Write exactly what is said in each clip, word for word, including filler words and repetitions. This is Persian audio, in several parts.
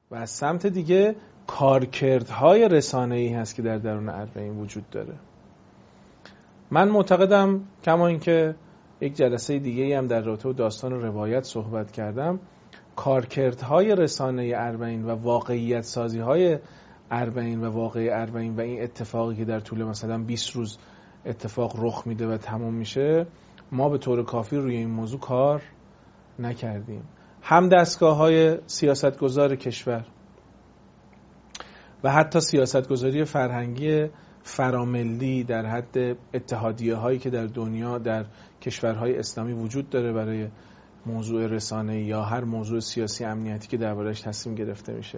و از سمت دیگه کارکردهای رسانه‌ای هست که در درون اربعین وجود داره. من معتقدم کما اینکه یک جلسه دیگه هم در رابطه با داستان روایت صحبت کردم، کارکردهای رسانه اربعین و واقعیت سازی‌های اربعین و واقع اربعین و این اتفاقی که در طول مثلا بیست روز اتفاق رخ میده و تمام میشه، ما به طور کافی روی این موضوع کار نکردیم. هم دستگاه‌های سیاستگزار کشور و حتی سیاستگزاری فرهنگی فراملی در حد اتحادیه هایی که در دنیا در کشورهای اسلامی وجود داره برای موضوع رسانه‌ای یا هر موضوع سیاسی امنیتی که درباره‌اش تصمیم گرفته میشه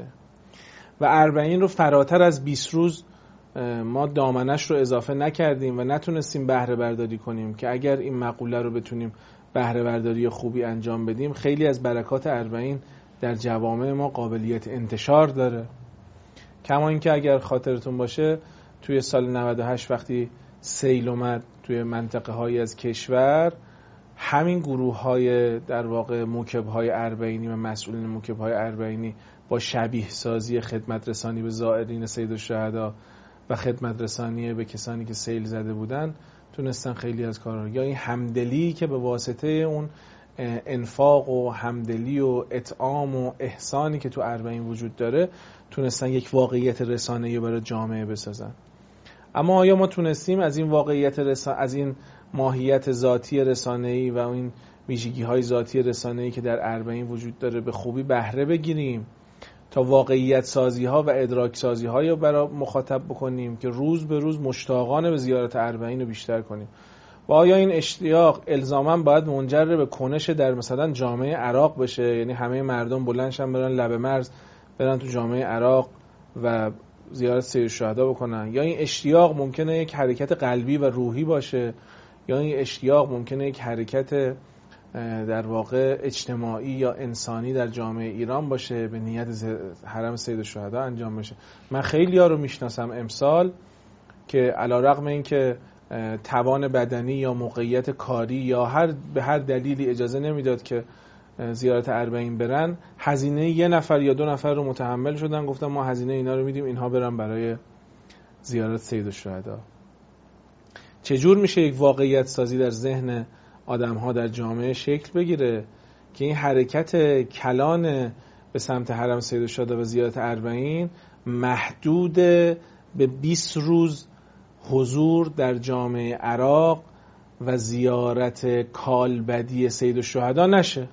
و اربعین رو فراتر از بیست روز ما دامنش رو اضافه نکردیم و نتونستیم بهره برداری کنیم که اگر این مقوله رو بتونیم بهره برداری خوبی انجام بدیم، خیلی از برکات اربعین در جوامع ما قابلیت انتشار داره. کما اینکه اگر خاطرتون باشه توی سال نود و هشت وقتی سیل اومد توی منطقه هایی از کشور، همین گروه های در واقع موکب های اربعینی و مسئولین موکب های اربعینی با شبیه سازی خدمت رسانی به زائرین سید الشهدا و خدمت رسانی به کسانی که سیل زده بودن تونستن خیلی از کارا، یا این همدلی که به واسطه اون انفاق و همدلی و اطعام و احسانی که تو اربعین وجود داره تونستن یک واقعیت رسانه‌ای برای جامعه بسازن. اما آیا ما تونستیم از این واقعیت رسان... از این ماهیت ذاتی رسانه‌ای و این ویژگی‌های ذاتی رسانه‌ای که در اربعین وجود داره به خوبی بهره بگیریم تا واقعیت سازی‌ها و ادراک سازی‌هایی رو برای مخاطب بکنیم که روز به روز مشتاقانه به زیارت اربعین رو بیشتر کنیم؟ و آیا این اشتیاق الزاماً باید منجر به کنش در مثلا جامعه عراق بشه، یعنی همه مردم بلندشن برن لب مرز برن تو جامعه عراق و زیارت سید الشهدا بکنن؟ یا این اشتیاق ممکنه یک حرکت قلبی و روحی باشه، یا این اشتیاق ممکنه یک حرکت در واقع اجتماعی یا انسانی در جامعه ایران باشه به نیت حرم سید الشهدا انجام بشه؟ من خیلی ها رو میشناسم امسال که علیرغم این که توان بدنی یا موقعیت کاری یا هر به هر دلیلی اجازه نمیداد که زیارت اربعین برن، هزینه یه نفر یا دو نفر رو متحمل شدن، گفتن ما هزینه اینا رو میدیم، اینها برن برای زیارت سید الشهدا. چجور میشه یک واقعیت سازی در ذهن آدم ها در جامعه شکل بگیره که این حرکت کلان به سمت حرم سید الشهدا و زیارت اربعین محدود به بیست روز حضور در جامعه عراق و زیارت کالبدی سید الشهدا نشه؟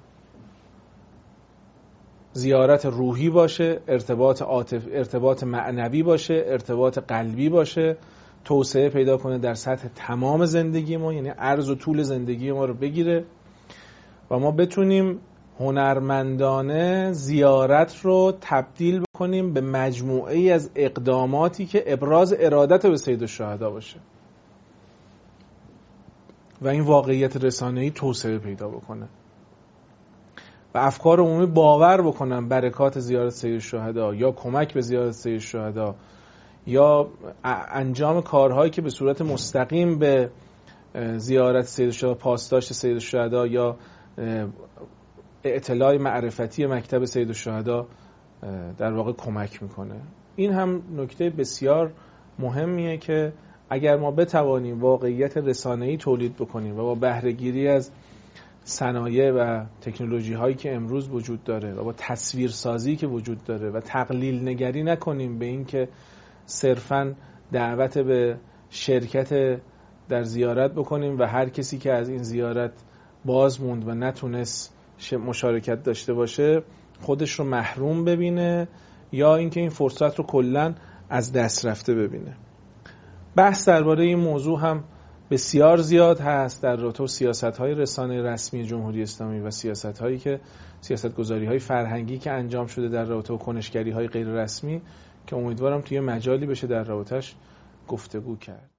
زیارت روحی باشه، ارتباط عاطف، ارتباط معنوی باشه، ارتباط قلبی باشه، توسعه پیدا کنه در سطح تمام زندگی ما، یعنی عرض و طول زندگی ما رو بگیره و ما بتونیم هنرمندانه زیارت رو تبدیل بکنیم به مجموعه‌ای از اقداماتی که ابراز ارادت به سید الشهدا باشه و این واقعیت رسانه‌ای توسعه پیدا بکنه و افکار عمومی باور بکنن برکات زیارت سید الشهدا یا کمک به زیارت سید الشهدا یا انجام کارهایی که به صورت مستقیم به زیارت سید الشهدا، پاسداشت سید الشهدا یا اطلاع معرفتی مکتب سید الشهدا در واقع کمک میکنه. این هم نکته بسیار مهمیه که اگر ما بتوانیم واقعیت رسانه‌ای تولید بکنیم و با بهره‌گیری از صنایع و تکنولوژی هایی که امروز وجود داره و با تصویرسازی که وجود داره و تقلیل نگری نکنیم به این که صرفاً دعوت به شرکت در زیارت بکنیم و هر کسی که از این زیارت باز موند و نتونست مشارکت داشته باشه خودش رو محروم ببینه یا اینکه این فرصت رو کلاً از دست رفته ببینه. بحث درباره این موضوع هم بسیار زیاد هست در رابطه با سیاست‌های رسانه رسمی جمهوری اسلامی و سیاست‌هایی که سیاست‌گذاری‌های فرهنگی که انجام شده در رابطه با کنشگری‌های غیر رسمی که امیدوارم توی مجالی بشه در رابطه‌اش گفتگو کرد.